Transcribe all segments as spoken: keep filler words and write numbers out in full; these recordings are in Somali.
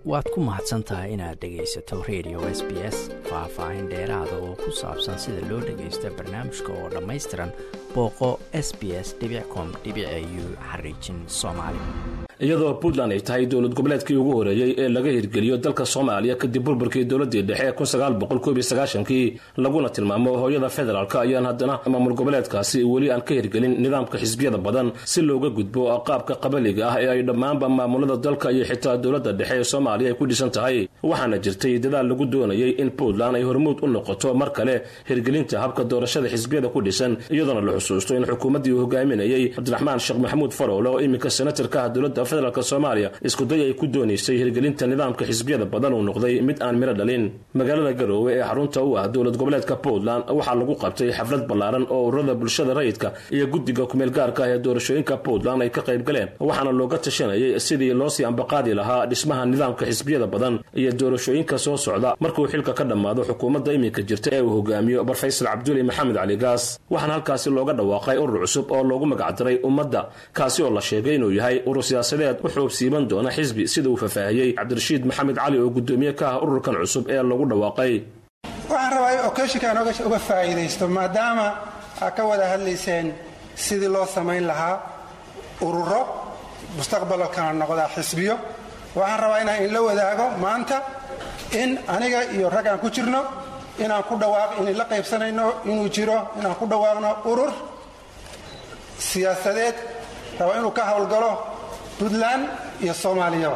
waad ku mahadsan tahay inaad dhegaysato radio S B S. Faahfaahin dheeraada oo ku saabsan sida loo dhagaysto barnaamijka oo dhammaystiran booqo s b s dot com dot a u xariijin Soomaali. iyadoo Puntland ay tahay dowlad goboleedkii ugu horeeyay ee laga hirgeliyo dalka Soomaaliya kadib burburkii dowladda dhexe kun sagaal boqol koob iyo sagaashan-kii laguna tilmaamo hooyada federaalka ayaan haddana maamul goboleedkaasi weli aan ka hirgelin nidaamka xisbiyada badan si looga gudbo qaabka qabaliga ah ee ay dhammaanba maamulada dalka iyo xitaa dowladda dhexe ee Soomaaliya ay ku dhisan tahay. waxaana jirtay dadaal lagu doonayay in Puntland ay hormuud u noqoto mar kale hirgelinta habka doorashada xisbiyada ku dhisan, iyadoo la xusuusto in xukuumaddii uu hogaaminayay Cabdiraxmaan Sheekh Maxamuud Faroole oo imika senatarka dowladda federaalka Soomaaliya isku day ay ku doonaysay hirgelinta nidaamka xisbiyada badan uu noqday mid aan miro dhalin. magaalada Garowe ee xarunta u ah dowlad goboleedka Puntland waxaa lagu qabtay xaflad ballaaran oo ururada bulshada rayidka iyo guddiga kumeel gaarka ah ee doorashooyinka Puntland ay ka qayb galeen, waxaana looga tashanayay sidii loo sii ambaqaadi lahaa dhismaha nidaamka xisbiyada badan iyo doorashooyinka soo socda markuu xilka ka dhamaado xukuumadda imika jirta ee uu hogaamiyo Barfaysal Cabdulle Maxamed Cali Gaas. waxaana halkaasi looga dhawaaqay urur cusub oo loogu magac daray Ummadda, kaasi oo la sheegay inuu yahay urur siyaasadeed wuxuu siiban doona xisbi sida uu faahfaahiyay Cabdirashiid Maxamed Cali oo gudoomiye ka ah ururkan cusub ee lagu dhawaaqay. waxaan rabaa occasion-kan uga faa'iideysto maadaama aad ka wada hadlayseen sidii loo samayn lahaa ururo mustaqbalkana noqda xisbiyo. waxaan rabaa inaan in la wadaago maanta in aniga iyo rag aan ku jirno inaan ku dhawaaq in la qaybsanayno inuu jiro inaan ku dhawaaqno urur siyaasadeed raba inuu ka howlgalo Puntland iyo Soomaaliya.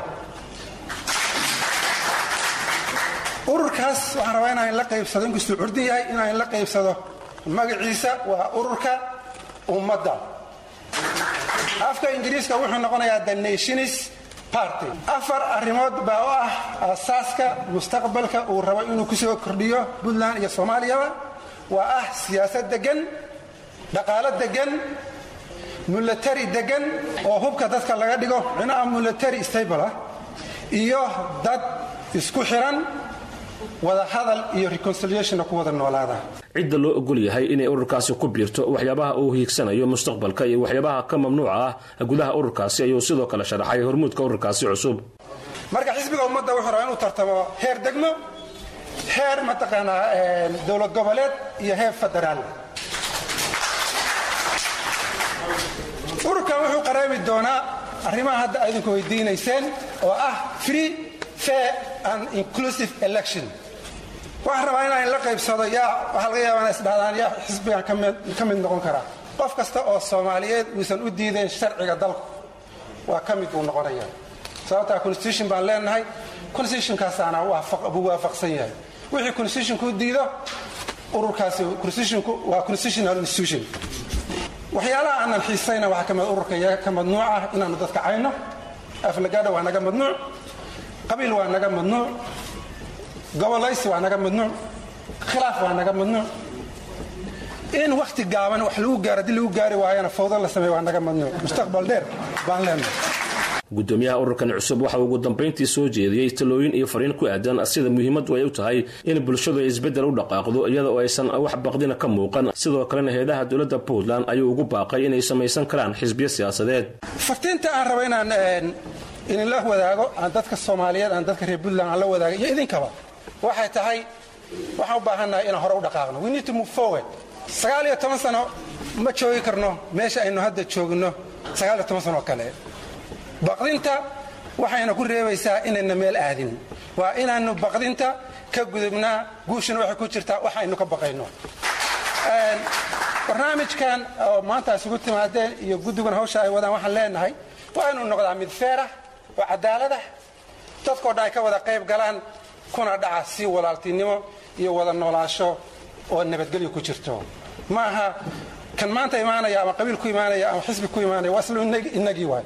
ururkaas waxaan rabaa inaan la qaybsado inkastoo curdin yahay inaan la qaybsado magaciisa waa ururka Ummadda. afka Ingiriiska wuxuu noqonayaa The Nation's Party. afar arrimood baa u ah asaaska mustaqbalka uu rabo inuu ku soo kordhiyo Puntland iyo Soomaaliya. waa ah siyaasad degan, dhaqaale degan, military degan oo hubka dadka laga dhigo cunaa military stable ah, iyo dad isku xiran wada hadal iyo reconciliation ku wada noolaada. cidda loo ogol yahay inay ururkaasi ku biirto waxyaabaha uu hiigsanayo mustaqbalka iyo waxyaabaha ka mamnuuca ah gudaha ururkaasi ayuu sidoo kale sharaxay hormuudka ururkaasi cusub. marka xisbiga Ummadda wuxuu rabaa inuu tartamo heer degmo, heer mataqaanaa dowlad goboleed iyo heer federaal. ururkan wuxuu qareemi doonaa arrimaha hadda idinku weydiinayseen oo ah free, fair and inclusive election. waxaan rabaa inaan la qaybsado yaa waxa laga yaabaa isdhaadaan yaa xisbigan ka mid noqon kara. qof kasta oo Soomaaliyeed uusan u diideen sharciga dalka waa ka mid uu noqonaya. sababta constitution baan leenahay, constitution-kaasaana waa waafaqsan yahay. wixii constitution-ku diido ururkaasi constitution-ku waa constitutional institution. waxyaalaha aanan xiisayna waxa ka mid ururka yaga ka madnuuc ah inaanu dadka cayno, aflagaada waa naga madnuuc, qabiil waa naga madnuuc, gobolaysi waa naga madnuuc, khilaaf waa naga madnuuc, in waqti gaaban wax lagu gaaro dil lagu gaari waayana fawdo la sameeyo waa naga madnuuc. mustaqbal dheer baan leenahay. gudoomiyaha ururkan cusub waxa uu ugu dambeyntii soo jeediyay talooyin iyo fariin ku aadan sida muhiimadu ay u tahay in bulshadu ay isbedel u dhaqaaqdo iyada oo aysan wax baqdina ka muuqan. sidoo kalena hay'adaha dowladda Puntland ayuu ugu baaqay inay samaysan karaan xisbiyo siyaasadeed. fartiinta aan rabo inaan in la wadaago aan dadka Soomaaliyeed aan dadka reer Puntland aan la wadaago iyo idinkaba waxay tahay waxaan u baahanahay inaan hore u dhaqaaqno. we need to move forward. sagaal iyo toban sano ma joogi karno meesha aynu hadda joogno sagaal iyo toban sano kale. baqdinta waxayna ku reebaysaa inayna meel aadin. waa inaanu baqdinta ka gudubnaa, guushana waxay ku jirtaa waxaynu ka baqayno. barnaamijkan oo maanta isugu timaadeen iyo guddigan hawsha ay wadaan waxaan leenahay waa inuu noqdaa mid feer ah oo cadaalad ah, dadkoo dhan ay ka wada qayb galaan, kuna dhaca si walaaltinimo iyo wada noolaasho oo nabadgelyo ku jirto. maaha kan maanta imaanaya ama qabiil ku imaanaya ama xisbi ku imaanaya waa isla inagii waay.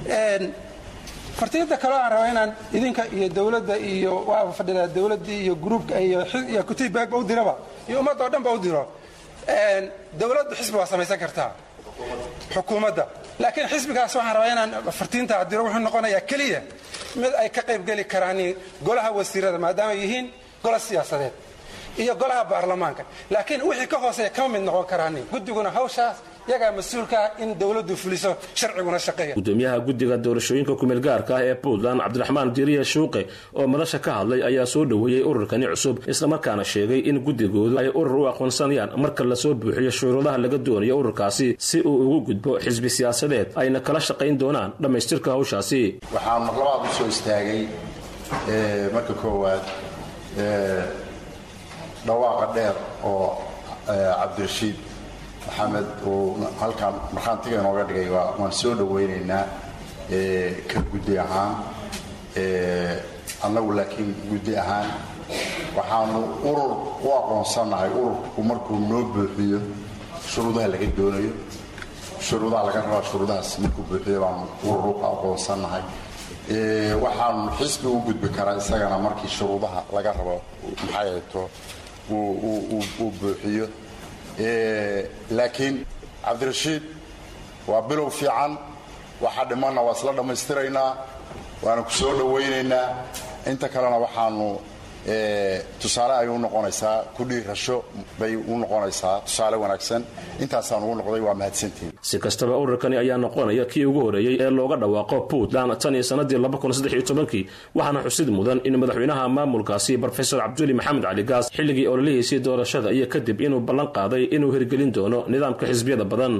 fartiinta kale aan rabo inaan idinka iyo dowladda iyo waa fadhida dowladda iyo groupka iyo iyo kutiibka u diraba iyo ummadda oo dhan ba u diro. dowladdu xisbi waa samaysan kartaa xukuumadda, laakiin xisbigaas waxaan rabaa inaan fartiinta diro wuxuu noqonayaa kaliya mid ay ka qayb gali karaan golaha wasiirada maadaama yihiin golo siyaasadeed iyo golaha baarlamaanka, laakiin wixii ka hooseeya kama mid noqon karaan. guddiguna hawshaas iyagaa mas-uulka ah in dowladdu fuliso sharciguna shaqeeya. gudoomiyaha guddiga doorashooyinka kumeel gaarka ah ee Puntland Cabdiraxmaan Diiriye Shuuqe oo madasha ka hadlay ayaa soo dhaweeyay ururkani cusub isla markaana sheegay in guddigoodu ay urur u aqoonsanayaan marka la soo buuxiyo shuruudaha laga doonayo ururkaasi si uu ugu gudbo xisbi siyaasadeed ayna kala shaqayn doonaan dhamaystirka hawshaasi. waxaan mar labaad u soo istaagay ee marka koowaad ee dhawaaqa dheer oo Cabdirashiid Maxamed oo halkan marxantiga inooga dhigay waan soo dhaweynaynaa ee ka guddi ahaan ee annagu laakiin guddi ahaan waxaanu urur u aqoonsanahay ururku markuu noo buuxiyo shuruudaha laga doonayo shuruudaha laga rabo shuruudahaas markuu buuxiyo baan urur u aqoonsanahay ee waxaan xisbi u gudbi karaa isagana markii shuruudaha laga rabo maxay ahayto uu uu uu buuxiyo ee laakiin Cabdirashiid waa bilow fiican waxa dhimanna waa isla dhamaystiraynaa waana ku soo dhaweynaynaa inta kalena waxaanu ee tusaale ay u noqonaysaa ku dhiirasho bay u noqonaysaa tusaale wanaagsan intaasaan ugu noqday waa mahadsantiin. si kastaba ururkani ayaa noqonaya kii ugu horeeyay ee looga dhawaaqo Puntland tan iyo sanadii laba kun iyo saddex iyo toban waxaana xusid mudan in madaxweynaha maamulkaasi Professor Cabduli Maxamed Cali Gaas xilligii ololihiisii doorashada iyo kadib inuu ballan qaaday inuu hirgelin doono nidaamka xisbiyada badan.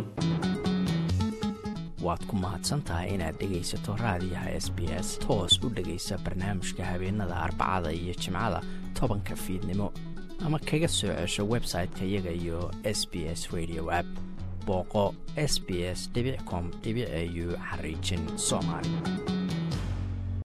waad ku mahadsantahay inaad dhegaysato raadiyaha S B S toos u dhegaysa barnaamijka habeenada Arbacada iyo Jimcada tobanka fiidnimo ama kaga soo cesho website-ka iyaga iyo S B S Radio app booqo s b s dot com dot a u xariijin Soomaali.